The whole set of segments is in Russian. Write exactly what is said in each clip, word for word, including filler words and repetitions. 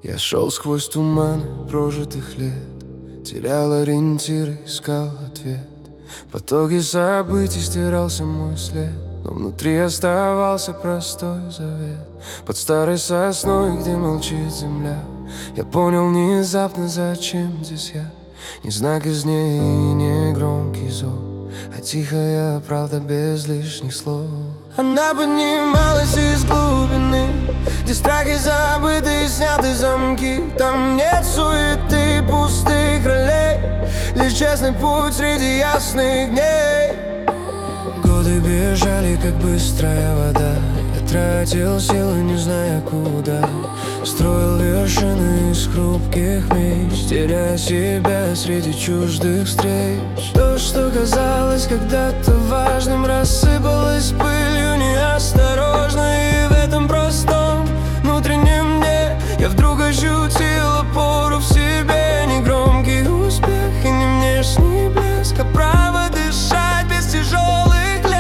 Я шел сквозь туманы прожитых лет, терял ориентиры, искал ответ. В потоке событий стирался мой след, но внутри оставался простой завет. Под старой сосной, где молчит земля, я понял внезапно, зачем здесь я. Не знак из ней, не громкий зов, а тихая правда без лишних слов. Она поднималась из глубины, где страхи забыты и сняты замки. Там нет суеты, пустых ролей, лишь честный путь среди ясных дней. Годы бежали, как быстрая вода, я тратил силы, не зная куда. Строил вершины из хрупких мечт, теряя себя среди чуждых встреч. То, что казалось когда-то важным, рассыпалось пылью неосторожно. И в этом простом внутреннем мне я вдруг ощутил опору в себе. Не громкий успех и не внешний блеск, а право дышать без тяжелых лет.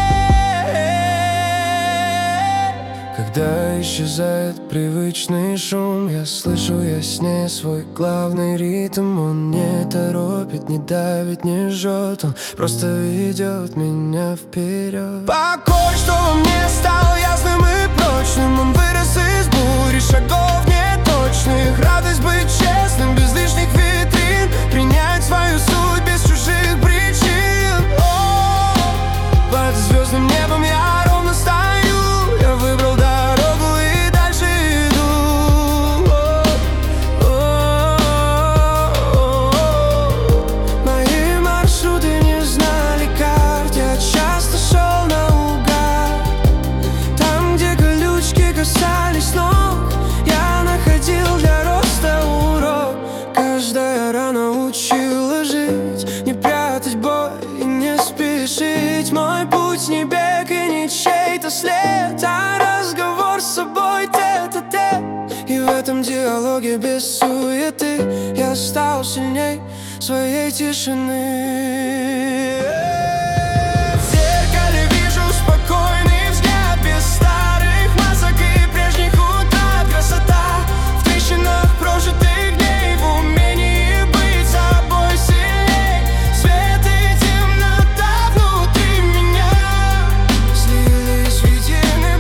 Когда исчезает привычный шум, я слышу яснее свой главный ритм. Он не торопит, не давит, не жжет, он просто ведет меня вперед. Покой, что во мне стал ясным и прочным, он вырос из бури шагов неточных. Радость быть честным, без лишних витрин, принять свою суть без чужих причин. О, под звездным небом я ровно стою, я выбрал дорогу и дальше иду. О, о, о, о. Мои маршруты не знали карт, я часто шел наугад. Там, где колючки касались ног, я находил для роста урок. Каждая рана учила жить, не прятать боль и не спешить. Мой путь не бег и не чей-то след, а разговор с собой тет-а-тет. И в этом диалоге без суеты я стал сильней своей тишины. В зеркале вижу спокойный взгляд, без старых масок и прежних утрат. Красота в трещинах прожитых дней, в умении быть собой сильней. Свет и темнота внутри меня слились в единый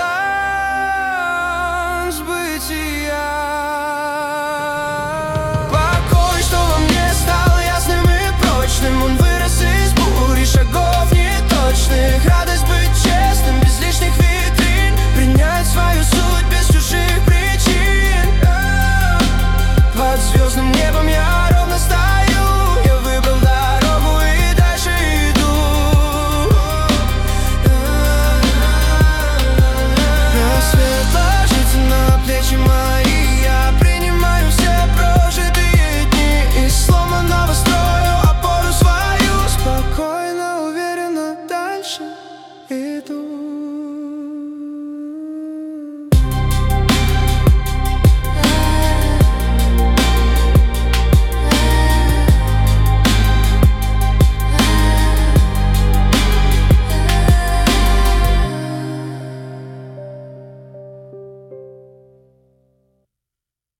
баланс бытия. Покой, что во мне стал ясным и прочным, он вырос из бури шагов неточных. Радость быть честным, без лишних витрин, принять свою суть без чужих причин. Под звездным небом я